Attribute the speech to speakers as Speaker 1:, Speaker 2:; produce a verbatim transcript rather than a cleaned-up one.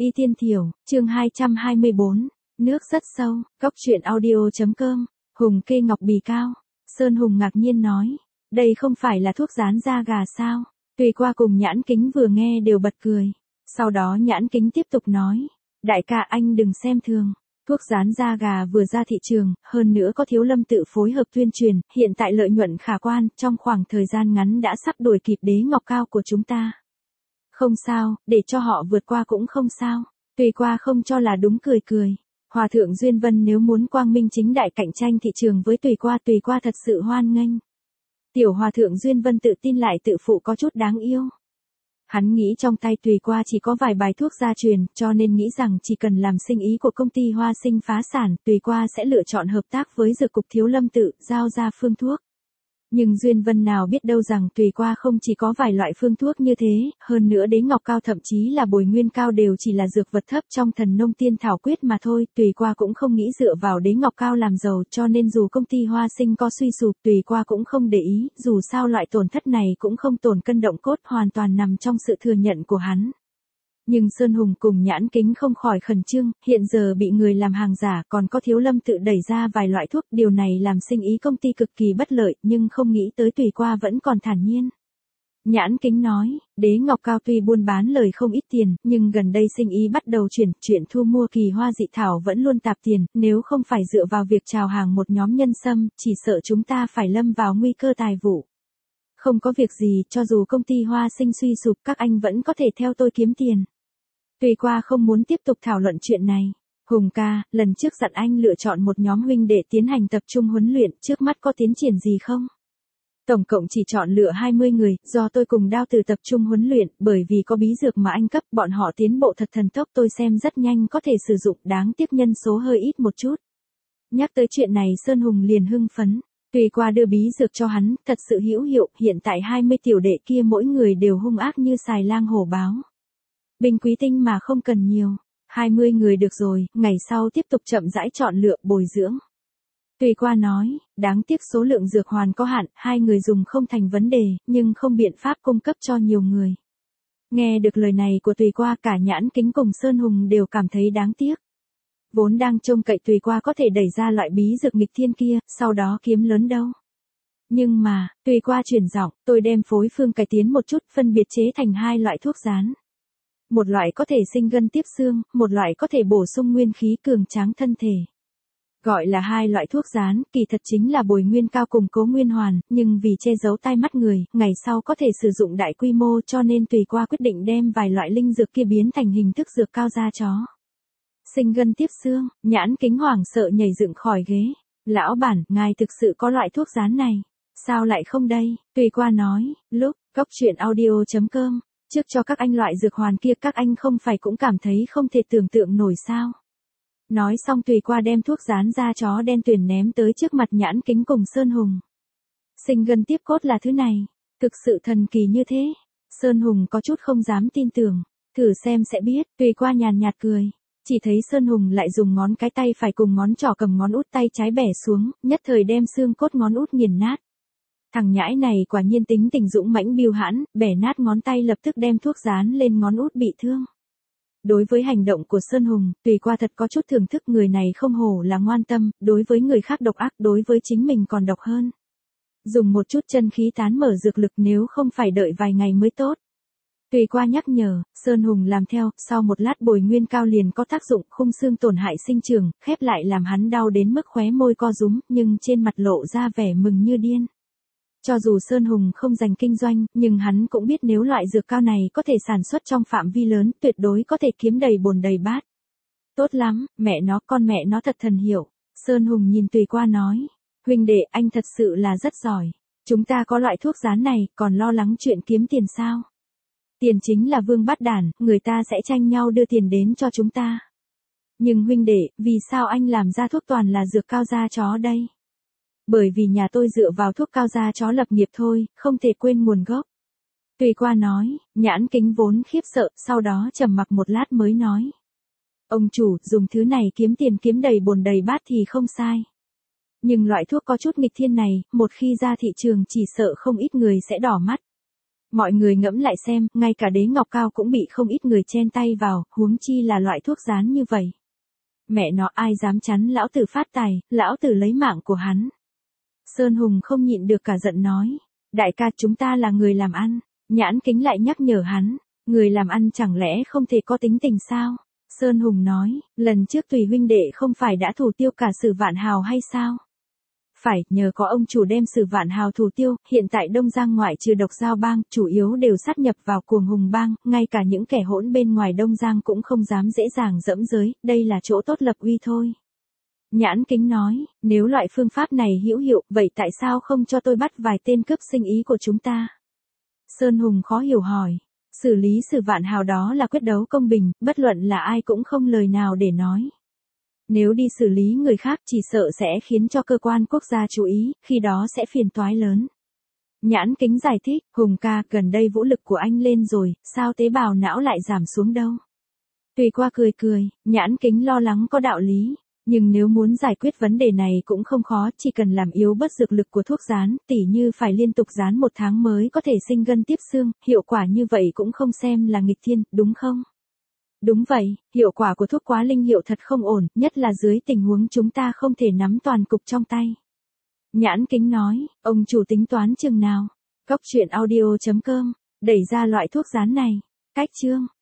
Speaker 1: Y Tiên Thiểu, chương hai trăm hai mươi bốn, nước rất sâu, góc truyện audio.com, Hùng kê ngọc bì cao. Sơn Hùng ngạc nhiên nói, đây không phải là thuốc rán da gà sao? Tùy Qua cùng Nhãn Kính vừa nghe đều bật cười. Sau đó Nhãn Kính tiếp tục nói, đại ca anh đừng xem thường. Thuốc rán da gà vừa ra thị trường, hơn nữa có Thiếu Lâm tự phối hợp tuyên truyền, hiện tại lợi nhuận khả quan, trong khoảng thời gian ngắn đã sắp đuổi kịp đế ngọc cao của chúng ta. Không sao, để cho họ vượt qua cũng không sao. Tùy Qua không cho là đúng cười cười. Hòa thượng Duyên Vân nếu muốn quang minh chính đại cạnh tranh thị trường với Tùy Qua, Tùy Qua thật sự hoan nghênh. Tiểu Hòa thượng Duyên Vân tự tin lại tự phụ có chút đáng yêu. Hắn nghĩ trong tay Tùy Qua chỉ có vài bài thuốc gia truyền, cho nên nghĩ rằng chỉ cần làm sinh ý của công ty Hoa Sinh phá sản, Tùy Qua sẽ lựa chọn hợp tác với dược cục Thiếu Lâm tự, giao ra phương thuốc. Nhưng Duyên Vân nào biết đâu rằng Tùy Qua không chỉ có vài loại phương thuốc như thế, hơn nữa đế ngọc cao thậm chí là bồi nguyên cao đều chỉ là dược vật thấp trong thần nông tiên thảo quyết mà thôi. Tùy Qua cũng không nghĩ dựa vào đế ngọc cao làm giàu, cho nên dù công ty Hoa Sinh có suy sụp, Tùy Qua cũng không để ý, dù sao loại tổn thất này cũng không tổn cân động cốt, hoàn toàn nằm trong sự thừa nhận của hắn. Nhưng Sơn Hùng cùng Nhãn Kính không khỏi khẩn trương, hiện giờ bị người làm hàng giả, còn có Thiếu Lâm tự đẩy ra vài loại thuốc, điều này làm sinh ý công ty cực kỳ bất lợi, nhưng không nghĩ tới Tùy Qua vẫn còn thản nhiên. Nhãn Kính nói, đế ngọc cao tuy buôn bán lời không ít tiền, nhưng gần đây sinh ý bắt đầu chuyển, chuyện thu mua kỳ hoa dị thảo vẫn luôn tạp tiền, nếu không phải dựa vào việc chào hàng một nhóm nhân sâm, chỉ sợ chúng ta phải lâm vào nguy cơ tài vụ. Không có việc gì, cho dù công ty Hoa Sinh suy sụp, các anh vẫn có thể theo tôi kiếm tiền. Tùy Qua không muốn tiếp tục thảo luận chuyện này. Hùng ca, lần trước dặn anh lựa chọn một nhóm huynh để tiến hành tập trung huấn luyện, trước mắt có tiến triển gì không? Tổng cộng chỉ chọn lựa hai mươi người, do tôi cùng Đao Từ tập trung huấn luyện, bởi vì có bí dược mà anh cấp, bọn họ tiến bộ thật thần tốc, tôi xem rất nhanh có thể sử dụng, đáng tiếc nhân số hơi ít một chút. Nhắc tới chuyện này Sơn Hùng liền hưng phấn. Tùy Qua đưa bí dược cho hắn, thật sự hữu hiệu, hiện tại hai mươi tiểu đệ kia mỗi người đều hung ác như xài lang hổ báo. Bình quý tinh mà không cần nhiều, hai mươi người được rồi, ngày sau tiếp tục chậm rãi chọn lựa, bồi dưỡng. Tùy Qua nói, đáng tiếc số lượng dược hoàn có hạn, hai người dùng không thành vấn đề, nhưng không biện pháp cung cấp cho nhiều người. Nghe được lời này của Tùy Qua, cả Nhãn Kính cùng Sơn Hùng đều cảm thấy đáng tiếc. Vốn đang trông cậy Tùy Qua có thể đẩy ra loại bí dược nghịch thiên kia, sau đó kiếm lớn đâu. Nhưng mà, Tùy Qua chuyển giọng, tôi đem phối phương cải tiến một chút, phân biệt chế thành hai loại thuốc rán. Một loại có thể sinh gân tiếp xương, một loại có thể bổ sung nguyên khí cường tráng thân thể. Gọi là hai loại thuốc rán, kỳ thật chính là bồi nguyên cao cùng cố nguyên hoàn, nhưng vì che giấu tai mắt người, ngày sau có thể sử dụng đại quy mô, cho nên Tùy Qua quyết định đem vài loại linh dược kia biến thành hình thức dược cao da chó. Sinh gân tiếp xương, Nhãn Kính hoảng sợ nhảy dựng khỏi ghế. Lão bản, ngài thực sự có loại thuốc rán này. Sao lại không đây? Tùy Qua nói, lúc, góc truyện audio.com, trước cho các anh loại dược hoàn kia các anh không phải cũng cảm thấy không thể tưởng tượng nổi sao. Nói xong Tùy Qua đem thuốc rán da chó đen tuyền ném tới trước mặt Nhãn Kính cùng Sơn Hùng. Sinh gân tiếp cốt là thứ này, thực sự thần kỳ như thế. Sơn Hùng có chút không dám tin tưởng, thử xem sẽ biết. Tùy Qua nhàn nhạt cười. Chỉ thấy Sơn Hùng lại dùng ngón cái tay phải cùng ngón trỏ cầm ngón út tay trái bẻ xuống, nhất thời đem xương cốt ngón út nghiền nát. Thằng nhãi này quả nhiên tính tình dũng mãnh biêu hãn, bẻ nát ngón tay lập tức đem thuốc dán lên ngón út bị thương. Đối với hành động của Sơn Hùng, Tùy Qua thật có chút thưởng thức, người này không hổ là ngoan tâm, đối với người khác độc ác, đối với chính mình còn độc hơn. Dùng một chút chân khí tán mở dược lực, nếu không phải đợi vài ngày mới tốt. Tùy Qua nhắc nhở, Sơn Hùng làm theo, sau một lát bồi nguyên cao liền có tác dụng, khung xương tổn hại sinh trường, khép lại làm hắn đau đến mức khóe môi co rúm, nhưng trên mặt lộ ra vẻ mừng như điên. Cho dù Sơn Hùng không dành kinh doanh, nhưng hắn cũng biết nếu loại dược cao này có thể sản xuất trong phạm vi lớn, tuyệt đối có thể kiếm đầy bồn đầy bát. Tốt lắm, mẹ nó, con mẹ nó thật thần hiệu. Sơn Hùng nhìn Tùy Qua nói, huynh đệ, anh thật sự là rất giỏi. Chúng ta có loại thuốc rán này, còn lo lắng chuyện kiếm tiền sao? Tiền chính là vương bát đản, người ta sẽ tranh nhau đưa tiền đến cho chúng ta. Nhưng huynh đệ, vì sao anh làm ra thuốc toàn là dược cao da chó đây? Bởi vì nhà tôi dựa vào thuốc cao da chó lập nghiệp thôi, không thể quên nguồn gốc. Tùy Qua nói, Nhãn Kính vốn khiếp sợ, sau đó trầm mặc một lát mới nói. Ông chủ, dùng thứ này kiếm tiền kiếm đầy bồn đầy bát thì không sai. Nhưng loại thuốc có chút nghịch thiên này, một khi ra thị trường chỉ sợ không ít người sẽ đỏ mắt. Mọi người ngẫm lại xem, ngay cả đế ngọc cao cũng bị không ít người chen tay vào, huống chi là loại thuốc rán như vậy. Mẹ nó ai dám chắn lão tử phát tài, lão tử lấy mạng của hắn. Sơn Hùng không nhịn được cả giận nói. Đại ca chúng ta là người làm ăn. Nhãn Kính lại nhắc nhở hắn. Người làm ăn chẳng lẽ không thể có tính tình sao? Sơn Hùng nói, lần trước Tùy huynh đệ không phải đã thủ tiêu cả Sử Vạn Hào hay sao? Phải, nhờ có ông chủ đem Sử Vạn Hào thủ tiêu, hiện tại Đông Giang ngoại trừ Độc Giao bang, chủ yếu đều sát nhập vào Cuồng Hùng bang, ngay cả những kẻ hỗn bên ngoài Đông Giang cũng không dám dễ dàng dẫm giới, đây là chỗ tốt lập uy thôi. Nhãn Kính nói, nếu loại phương pháp này hữu hiệu, vậy tại sao không cho tôi bắt vài tên cướp sinh ý của chúng ta? Sơn Hùng khó hiểu hỏi. Xử lý Sử Vạn Hào đó là quyết đấu công bình, bất luận là ai cũng không lời nào để nói. Nếu đi xử lý người khác chỉ sợ sẽ khiến cho cơ quan quốc gia chú ý, khi đó sẽ phiền toái lớn. Nhãn Kính giải thích, Hùng ca, gần đây vũ lực của anh lên rồi, sao tế bào não lại giảm xuống đâu? Tùy Qua cười cười, Nhãn Kính lo lắng có đạo lý. Nhưng nếu muốn giải quyết vấn đề này cũng không khó, chỉ cần làm yếu bớt dược lực của thuốc rán, tỉ như phải liên tục rán một tháng mới có thể sinh gân tiếp xương, hiệu quả như vậy cũng không xem là nghịch thiên, đúng không? Đúng vậy, hiệu quả của thuốc quá linh hiệu thật không ổn, nhất là dưới tình huống chúng ta không thể nắm toàn cục trong tay. Nhãn Kính nói, ông chủ tính toán chừng nào? Cốc truyện audio chấm com, đẩy ra loại thuốc rán này. Cách chương